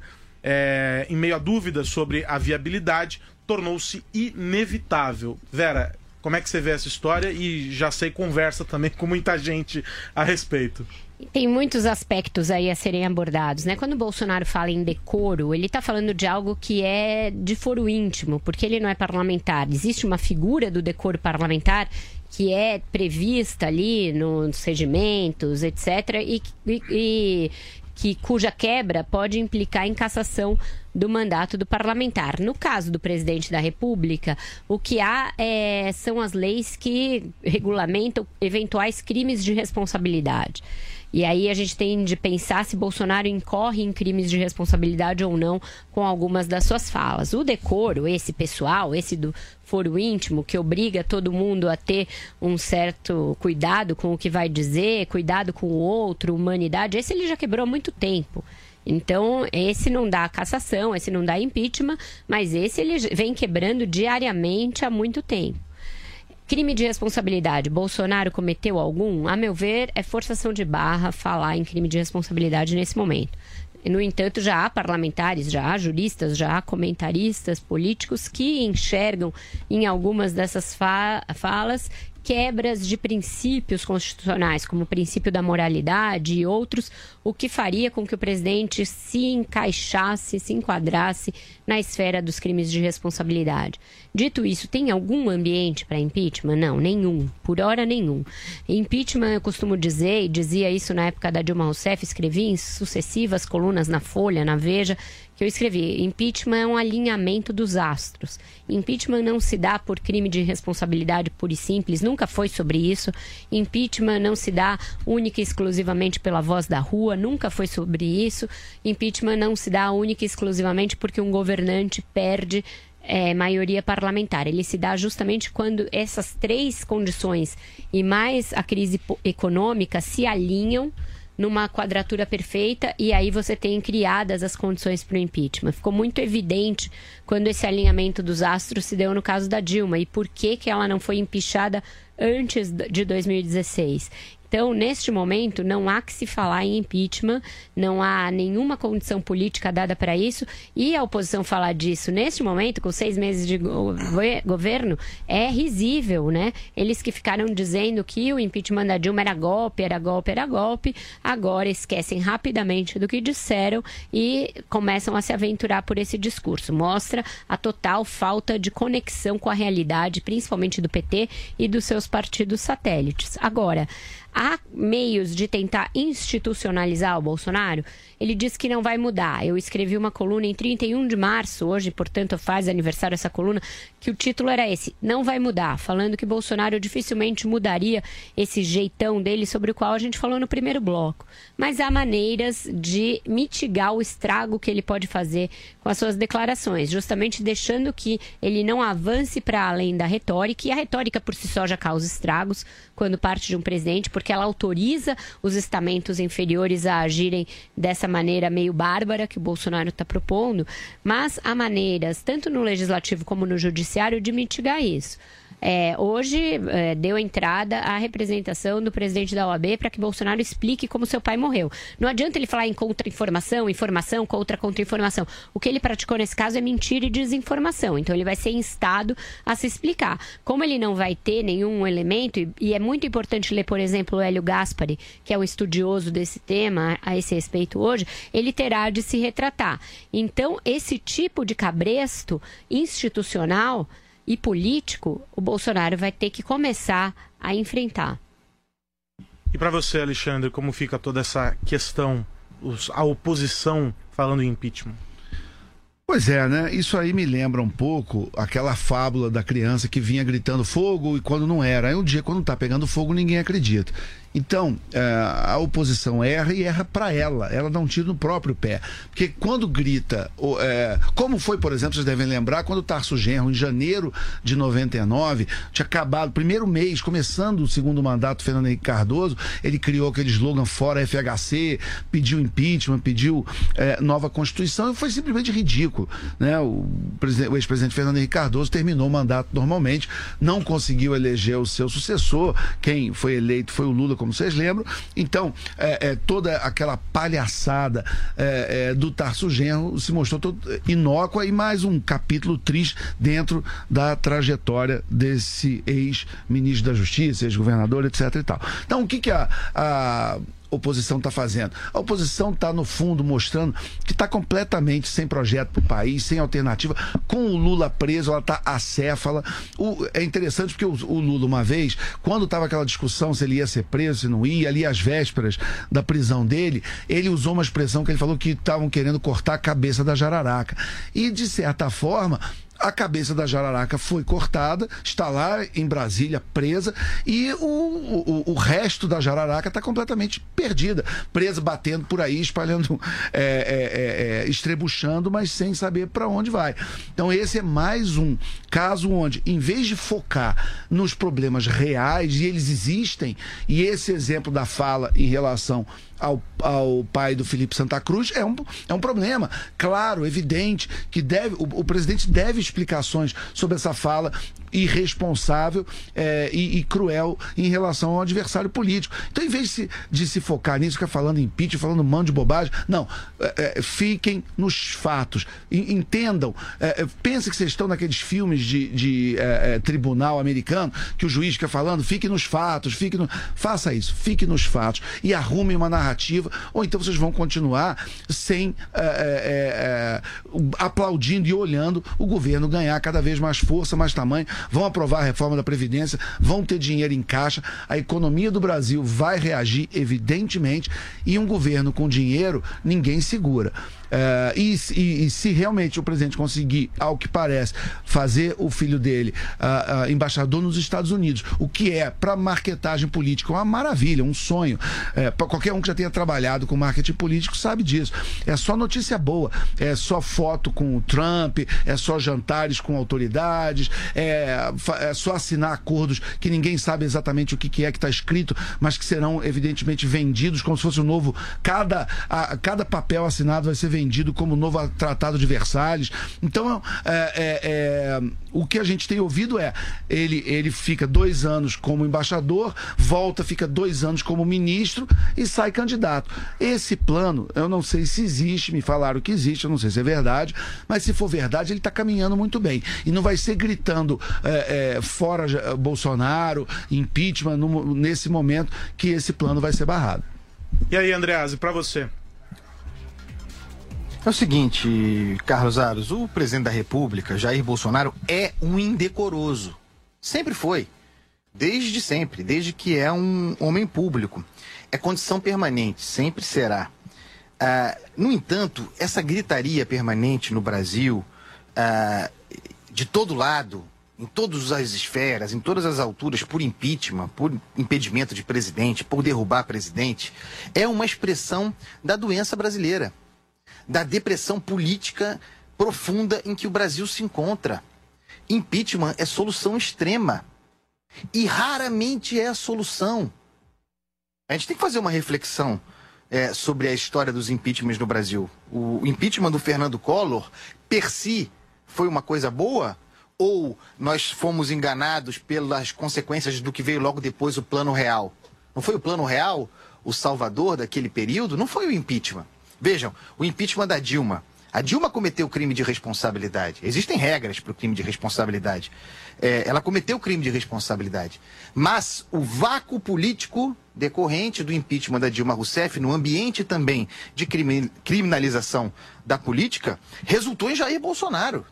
é, em meio a dúvidas sobre a viabilidade, tornou-se inevitável. Vera, como é que você vê essa história? E já sei, conversa também com muita gente a respeito. Tem muitos aspectos aí a serem abordados, né? Quando o Bolsonaro fala em decoro, ele está falando de algo que é de foro íntimo, porque ele não é parlamentar. Existe uma figura do decoro parlamentar que é prevista ali nos regimentos, etcétera, e, e, e que, cuja quebra pode implicar em cassação do mandato do parlamentar. No caso do presidente da República, o que há é, são as leis que regulamentam eventuais crimes de responsabilidade. E aí a gente tem de pensar se Bolsonaro incorre em crimes de responsabilidade ou não com algumas das suas falas. O decoro, esse pessoal, esse do foro íntimo, que obriga todo mundo a ter um certo cuidado com o que vai dizer, cuidado com o outro, humanidade, esse ele já quebrou há muito tempo. Então, esse não dá cassação, esse não dá impeachment, mas esse ele vem quebrando diariamente há muito tempo. Crime de responsabilidade, Bolsonaro cometeu algum? A meu ver, é forçação de barra falar em crime de responsabilidade nesse momento. No entanto, já há parlamentares, já há juristas, já há comentaristas políticos que enxergam em algumas dessas fa- falas quebras de princípios constitucionais, como o princípio da moralidade e outros, o que faria com que o presidente se encaixasse, se enquadrasse na esfera dos crimes de responsabilidade. Dito isso, tem algum ambiente para impeachment? Não, nenhum. Por hora, nenhum. Impeachment, eu costumo dizer, e dizia isso na época da Dilma Rousseff, escrevi em sucessivas colunas na Folha, na Veja, que eu escrevi, impeachment é um alinhamento dos astros. Impeachment não se dá por crime de responsabilidade pura e simples, nunca foi sobre isso. Impeachment não se dá única e exclusivamente pela voz da rua, nunca foi sobre isso. Impeachment não se dá única e exclusivamente porque um governante perde é, maioria parlamentar. Ele se dá justamente quando essas três condições e mais a crise econômica se alinham numa quadratura perfeita, e aí você tem criadas as condições para o impeachment. Ficou muito evidente quando esse alinhamento dos astros se deu no caso da Dilma, e por que que ela não foi empichada antes de dois mil e dezesseis. Então, neste momento, não há que se falar em impeachment, não há nenhuma condição política dada para isso, e a oposição falar disso neste momento, com seis meses de go- governo, é risível, né? Eles que ficaram dizendo que o impeachment da Dilma era golpe, era golpe, era golpe, agora esquecem rapidamente do que disseram e começam a se aventurar por esse discurso. Mostra a total falta de conexão com a realidade, principalmente do P T e dos seus partidos satélites. Agora, há meios de tentar institucionalizar o Bolsonaro? Ele diz que não vai mudar. Eu escrevi uma coluna em trinta e um de março, hoje, portanto, faz aniversário essa coluna, que o título era esse, não vai mudar, falando que Bolsonaro dificilmente mudaria esse jeitão dele sobre o qual a gente falou no primeiro bloco. Mas há maneiras de mitigar o estrago que ele pode fazer com as suas declarações, justamente deixando que ele não avance para além da retórica, e a retórica por si só já causa estragos quando parte de um presidente, porque ela autoriza os estamentos inferiores a agirem dessa maneira meio bárbara que o Bolsonaro está propondo, mas há maneiras, tanto no legislativo como no judiciário, de mitigar isso. É, hoje é, deu entrada a representação do presidente da O A B para que Bolsonaro explique como seu pai morreu. Não adianta ele falar em contra-informação, informação, contra-contra-informação. O que ele praticou nesse caso é mentira e desinformação. Então ele vai ser instado a se explicar. Como ele não vai ter nenhum elemento, e, e é muito importante ler, por exemplo, o Hélio Gaspari, que é um estudioso desse tema a esse respeito hoje, ele terá de se retratar. Então, esse tipo de cabresto institucional e político, o Bolsonaro vai ter que começar a enfrentar. E para você, Alexandre, como fica toda essa questão, os, a oposição falando em impeachment? Pois é, né? Isso aí me lembra um pouco aquela fábula da criança que vinha gritando fogo e quando não era. Aí um dia, quando tá pegando fogo, ninguém acredita. Então, é, a oposição erra e erra para ela. Ela dá um tiro no próprio pé. Porque quando grita... É, como foi, por exemplo, vocês devem lembrar, quando o Tarso Genro, em janeiro de noventa e nove, tinha acabado, primeiro mês, começando o segundo mandato do Fernando Henrique Cardoso, ele criou aquele slogan fora F H C, pediu impeachment, pediu é, nova Constituição, e foi simplesmente ridículo. Né? O, o ex-presidente Fernando Henrique Cardoso terminou o mandato normalmente, não conseguiu eleger o seu sucessor. Quem foi eleito foi o Lula, como vocês lembram. Então, é, é, toda aquela palhaçada é, é, do Tarso Genro se mostrou todo inócua, e mais um capítulo triste dentro da trajetória desse ex-ministro da Justiça, ex-governador, etc e tal. Então, o que que a, a oposição está fazendo? A oposição está, no fundo, mostrando que está completamente sem projeto para o país, sem alternativa. Com o Lula preso, ela está acéfala. O, é interessante porque o, o Lula, uma vez, quando estava aquela discussão se ele ia ser preso, se não ia, ali às vésperas da prisão dele, ele usou uma expressão que ele falou que estavam querendo cortar a cabeça da jararaca. E, de certa forma, a cabeça da jararaca foi cortada, está lá em Brasília presa, e o, o, o resto da jararaca está completamente perdida, presa, batendo por aí, espalhando, é, é, é, estrebuchando, mas sem saber para onde vai. Então esse é mais um caso onde, em vez de focar nos problemas reais, e eles existem, e esse exemplo da fala em relação Ao, ao pai do Felipe Santa Cruz é um, é um problema claro, evidente, que deve, o, o presidente deve explicações sobre essa fala irresponsável é, e, e cruel em relação ao adversário político. Então, em vez de se, de se focar nisso, ficar falando em impeachment, falando um monte de bobagem, não, é, é, fiquem nos fatos, entendam, é, pensem que vocês estão naqueles filmes de, de é, é, tribunal americano, que o juiz fica falando, fique nos fatos, fique no... faça isso, fique nos fatos e arrume uma narrativa, ou então vocês vão continuar sem é, é, é, aplaudindo e olhando o governo ganhar cada vez mais força, mais tamanho, vão aprovar a reforma da Previdência, vão ter dinheiro em caixa, a economia do Brasil vai reagir, evidentemente, e um governo com dinheiro, ninguém segura. Uh, e, e, e se realmente o presidente conseguir, ao que parece, fazer o filho dele uh, uh, embaixador nos Estados Unidos, o que é, para marketagem política, uma maravilha, um sonho. Uh, para qualquer um que já tenha trabalhado com marketing político sabe disso. É só notícia boa, é só foto com o Trump, é só jantares com autoridades, é, é só assinar acordos que ninguém sabe exatamente o que, que é que está escrito, mas que serão evidentemente vendidos como se fosse um novo. Cada, a, cada papel assinado vai ser vendido vendido como novo Tratado de Versalhes. Então, é, é, é, o que a gente tem ouvido é, ele, ele fica dois anos como embaixador, volta, fica dois anos como ministro e sai candidato. Esse plano, eu não sei se existe, me falaram que existe, eu não sei se é verdade, mas se for verdade, ele está caminhando muito bem. E não vai ser gritando é, é, fora Bolsonaro, impeachment, no, nesse momento que esse plano vai ser barrado. E aí, Andreazzi, para você? É o seguinte, Carlos Aros, o presidente da República, Jair Bolsonaro, é um indecoroso. Sempre foi. Desde sempre, desde que é um homem público. É condição permanente, sempre será. Ah, no entanto, essa gritaria permanente no Brasil, ah, de todo lado, em todas as esferas, em todas as alturas, por impeachment, por impedimento de presidente, por derrubar presidente, é uma expressão da doença brasileira, da depressão política profunda em que o Brasil se encontra. Impeachment é solução extrema. E raramente é a solução. A gente tem que fazer uma reflexão é, sobre a história dos impeachments no Brasil. O impeachment do Fernando Collor, per si, foi uma coisa boa? Ou nós fomos enganados pelas consequências do que veio logo depois, o Plano Real? Não foi o Plano Real o salvador daquele período? Não foi o impeachment. Vejam, o impeachment da Dilma. A Dilma cometeu crime de responsabilidade. Existem regras para o crime de responsabilidade. É, ela cometeu crime de responsabilidade. Mas o vácuo político decorrente do impeachment da Dilma Rousseff, no ambiente também de crime, criminalização da política, resultou em Jair Bolsonaro.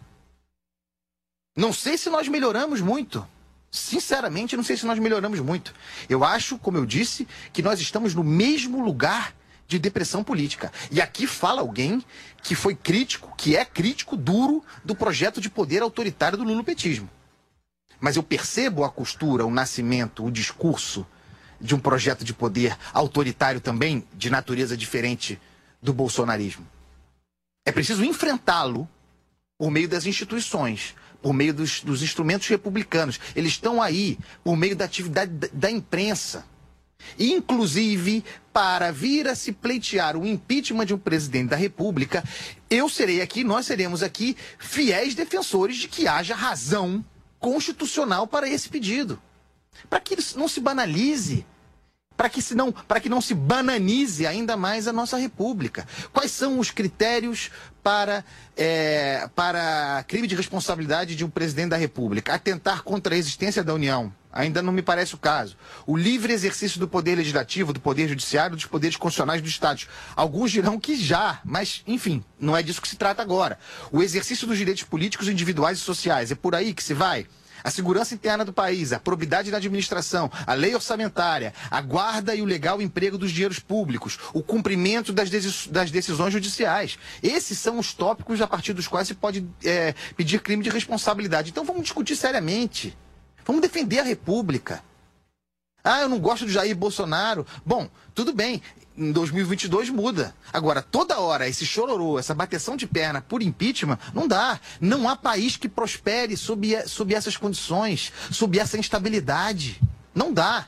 Não sei se nós melhoramos muito. Sinceramente, não sei se nós melhoramos muito. Eu acho, como eu disse, que nós estamos no mesmo lugar de depressão política. E aqui fala alguém que foi crítico, que é crítico duro do projeto de poder autoritário do lulopetismo. Mas eu percebo a costura, o nascimento, o discurso de um projeto de poder autoritário também, de natureza diferente do bolsonarismo. É preciso enfrentá-lo por meio das instituições, por meio dos, dos instrumentos republicanos. Eles estão aí por meio da atividade da, da imprensa. Inclusive, para vir a se pleitear o impeachment de um presidente da República, eu serei aqui, nós seremos aqui, fiéis defensores de que haja razão constitucional para esse pedido. Para que isso não se banalize, para que, se não, para que não se bananize ainda mais a nossa República. Quais são os critérios para, é, para crime de responsabilidade de um presidente da República? Atentar contra a existência da União. Ainda não me parece o caso. O livre exercício do poder legislativo, do poder judiciário, dos poderes constitucionais dos estados. Alguns dirão que já, mas, enfim, não é disso que se trata agora. O exercício dos direitos políticos individuais e sociais. É por aí que se vai. A segurança interna do país, a probidade da administração, a lei orçamentária, a guarda e o legal emprego dos dinheiros públicos, o cumprimento das, das decisões judiciais. Esses são os tópicos a partir dos quais se pode é, pedir crime de responsabilidade. Então vamos discutir seriamente. Vamos defender a República. Ah, eu não gosto do Jair Bolsonaro. Bom, tudo bem. Em dois mil e vinte e dois muda. Agora, toda hora, esse chororô, essa bateção de perna por impeachment, não dá. Não há país que prospere sob, sob essas condições, sob essa instabilidade. Não dá.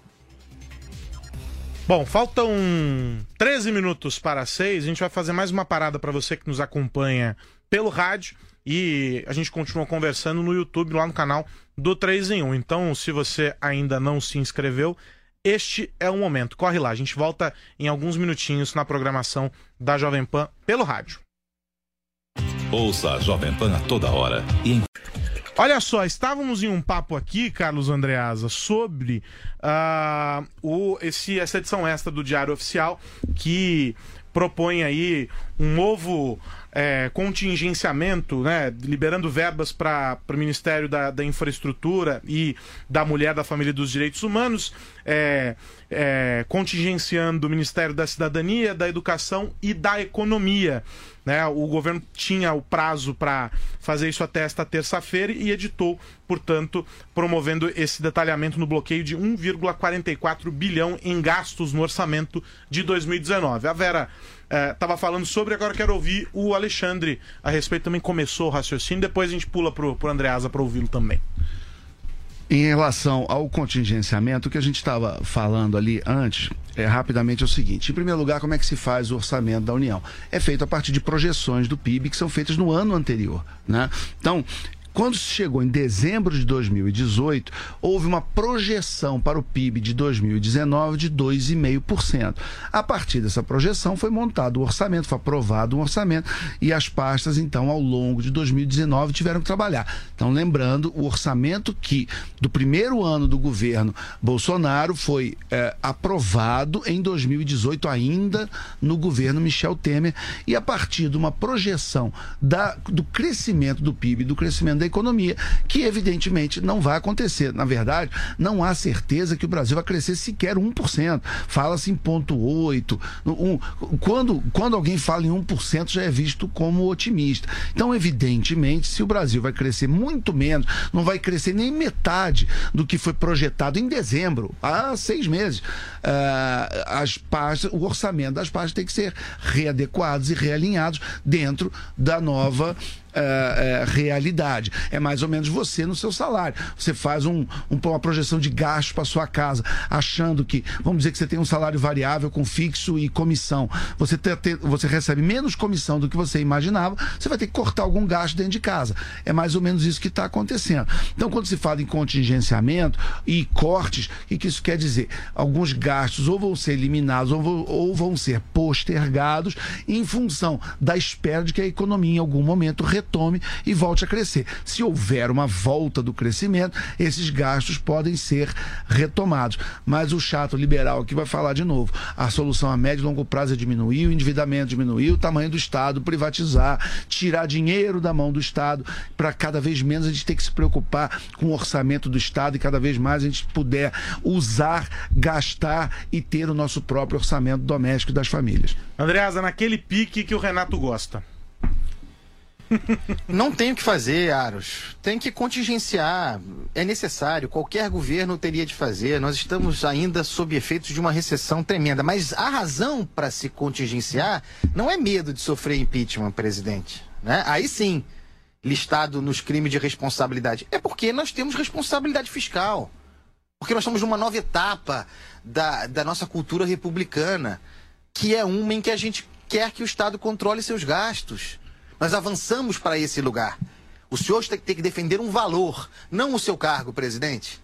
Bom, faltam treze minutos para seis. A gente vai fazer mais uma parada para você que nos acompanha pelo rádio. E a gente continua conversando no YouTube, lá no canal do três em um. Então, se você ainda não se inscreveu, este é o momento. Corre lá, a gente volta em alguns minutinhos na programação da Jovem Pan pelo rádio. Ouça a Jovem Pan a toda hora. E... Olha só, estávamos em um papo aqui, Carlos Andreasa, sobre uh, o, esse, essa edição extra do Diário Oficial, que propõe aí um novo é, contingenciamento, né, liberando verbas para o Ministério da, da Infraestrutura e da Mulher, da Família e dos Direitos Humanos, é, é, contingenciando o Ministério da Cidadania, da Educação e da Economia. Né? O governo tinha o prazo para fazer isso até esta terça-feira e editou, portanto, promovendo esse detalhamento no bloqueio de um vírgula quarenta e quatro bilhão em gastos no orçamento de dois mil e dezenove. A Vera estava é, falando sobre, agora quero ouvir o Alexandre a respeito, também começou o raciocínio, depois a gente pula para o Andreasa para ouvi-lo também. Em relação ao contingenciamento, o que a gente estava falando ali antes, é, rapidamente é o seguinte: em primeiro lugar, como é que se faz o orçamento da União? É feito a partir de projeções do P I B que são feitas no ano anterior, né? Então, quando se chegou em dezembro de dois mil e dezoito, houve uma projeção para o P I B de dois mil e dezenove de dois vírgula cinco por cento. A partir dessa projeção foi montado o orçamento, foi aprovado um orçamento e as pastas, então, ao longo de dois mil e dezenove tiveram que trabalhar. Então, lembrando, o orçamento que do primeiro ano do governo Bolsonaro foi é, aprovado em dois mil e dezoito, ainda no governo Michel Temer, e a partir de uma projeção da, do crescimento do P I B, do crescimento da economia, que evidentemente não vai acontecer. Na verdade, não há certeza que o Brasil vai crescer sequer um por cento. Fala-se em zero vírgula oito por cento. Um, quando, quando alguém fala em um por cento, já é visto como otimista. Então, evidentemente, se o Brasil vai crescer muito menos, não vai crescer nem metade do que foi projetado em dezembro, há seis meses, uh, as pastas, o orçamento das pastas tem que ser readequados e realinhados dentro da nova Uh, uh, realidade. É mais ou menos você no seu salário. Você faz um, um, uma projeção de gastos para sua casa, achando que, vamos dizer que você tem um salário variável com fixo e comissão. Você, ter, ter, você recebe menos comissão do que você imaginava, você vai ter que cortar algum gasto dentro de casa. É mais ou menos isso que está acontecendo. Então, quando se fala em contingenciamento e cortes, o que, que isso quer dizer? Alguns gastos ou vão ser eliminados ou vão, ou vão ser postergados em função da espera de que a economia em algum momento retome e volte a crescer. Se houver uma volta do crescimento, esses gastos podem ser retomados. Mas o chato liberal aqui vai falar de novo. A solução a médio e longo prazo é diminuir o endividamento, diminuir o tamanho do Estado, privatizar, tirar dinheiro da mão do Estado, para cada vez menos a gente ter que se preocupar com o orçamento do Estado e cada vez mais a gente puder usar, gastar e ter o nosso próprio orçamento doméstico das famílias. Andreasa, naquele pique que o Renato gosta. Não tem o que fazer, Aros. Tem que contingenciar. É necessário. Qualquer governo teria de fazer. Nós estamos ainda sob efeitos de uma recessão tremenda. Mas a razão para se contingenciar não é medo de sofrer impeachment, presidente. Né? Aí sim, listado nos crimes de responsabilidade. É porque nós temos responsabilidade fiscal. Porque nós estamos numa nova etapa da, da nossa cultura republicana, que é uma em que a gente quer que o Estado controle seus gastos. Nós avançamos para esse lugar. O senhor tem que defender um valor, não o seu cargo, presidente.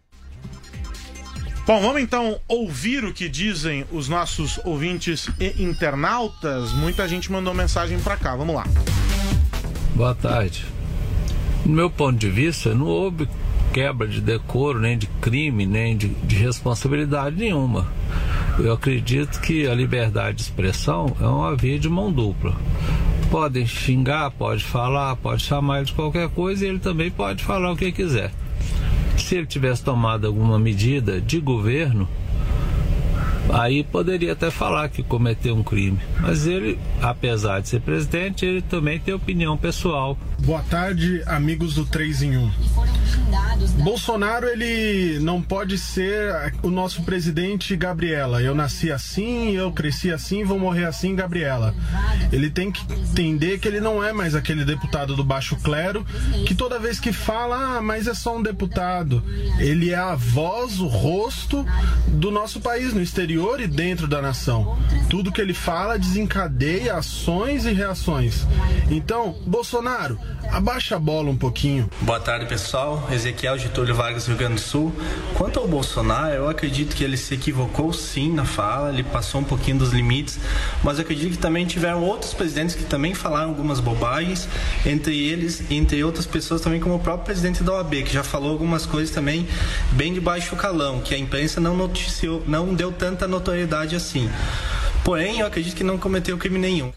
Bom, vamos então ouvir o que dizem os nossos ouvintes e internautas. Muita gente mandou mensagem para cá, vamos lá. Boa tarde. No meu ponto de vista, não houve quebra de decoro, nem de crime, nem de, de responsabilidade nenhuma. Eu acredito que a liberdade de expressão é uma via de mão dupla. Podem xingar, pode falar, pode chamar ele de qualquer coisa e ele também pode falar o que quiser. Se ele tivesse tomado alguma medida de governo, aí poderia até falar que cometeu um crime. Mas ele, apesar de ser presidente, ele também tem opinião pessoal. Boa tarde, amigos do três em um. Bolsonaro, ele não pode ser o nosso presidente Gabriela. Eu nasci assim, eu cresci assim, vou morrer assim, Gabriela. Ele tem que entender que ele não é mais aquele deputado do baixo clero, que toda vez que fala, ah, mas é só um deputado. Ele é a voz, o rosto do nosso país, no exterior e dentro da nação. Tudo que ele fala desencadeia ações e reações. Então, Bolsonaro, abaixa a bola um pouquinho. Boa tarde, pessoal. Ezequiel Getúlio Vargas, Rio Grande do Sul. Quanto ao Bolsonaro, eu acredito que ele se equivocou sim na fala, ele passou um pouquinho dos limites, mas eu acredito que também tiveram outros presidentes que também falaram algumas bobagens, entre eles, entre outras pessoas também, como o próprio presidente da O A B, que já falou algumas coisas também bem de baixo calão, que a imprensa não noticiou, não deu tanta notoriedade assim. Porém, eu acredito que não cometeu crime nenhum.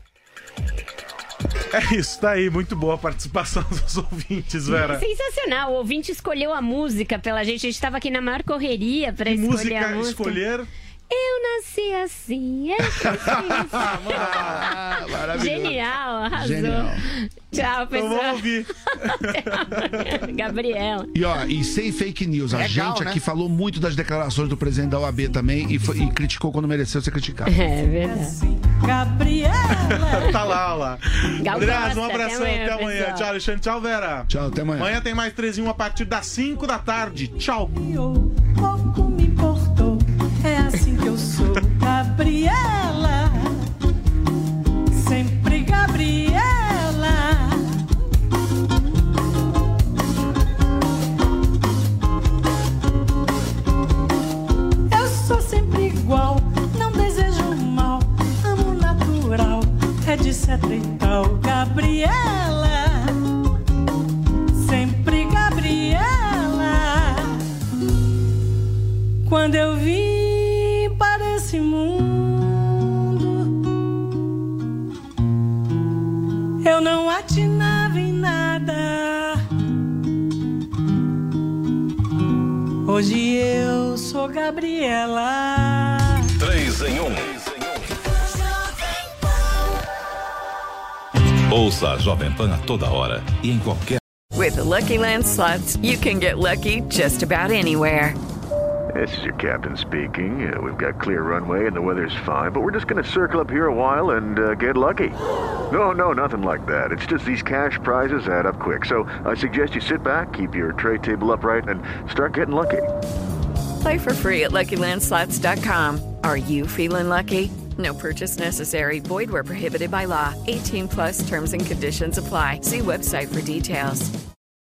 É isso, tá aí, muito boa a participação dos ouvintes, Vera. Sensacional, o ouvinte escolheu a música pela gente, a gente tava aqui na maior correria pra que escolher música a música. escolher? Eu nasci assim, eu nasci assim. Ah, maravilhoso. Genial, arrasou. Genial. Tchau, pessoal. Então vamos ouvir. Gabriela. E ó, e sem fake news, a Legal, gente né? aqui falou muito das declarações do presidente da O A B também e, foi, e criticou quando mereceu ser criticado. É verdade. Gabriela. Tá lá, ó lá. Gal Andreas, Costa, um abração, até amanhã. até amanhã, pessoal. Tchau, Alexandre. Tchau, Vera. Tchau, até amanhã. Amanhã tem mais três em um a partir das cinco da tarde. Tchau. Pouco me importou. É assim que eu sou, Gabriela. Sempre Gabriela. Eu sou sempre igual, não desejo mal, amo natural, etc e tal. Gabriela, sempre Gabriela. Quando eu vim para esse mundo, eu não atinava em nada. Hoje eu sou Gabriela. três em um. Ouça a Jovem Pan a toda hora e em qualquer. With the Lucky Land Slots, you can get lucky just about anywhere. This is your captain speaking. Uh, we've got clear runway and the weather's fine, but we're just going to circle up here a while and uh, get lucky. No, no, nothing like that. It's just these cash prizes add up quick. So I suggest you sit back, keep your tray table upright, and start getting lucky. Play for free at Lucky Land Slots dot com. Are you feeling lucky? No purchase necessary. Void where prohibited by law. eighteen plus terms and conditions apply. See website for details.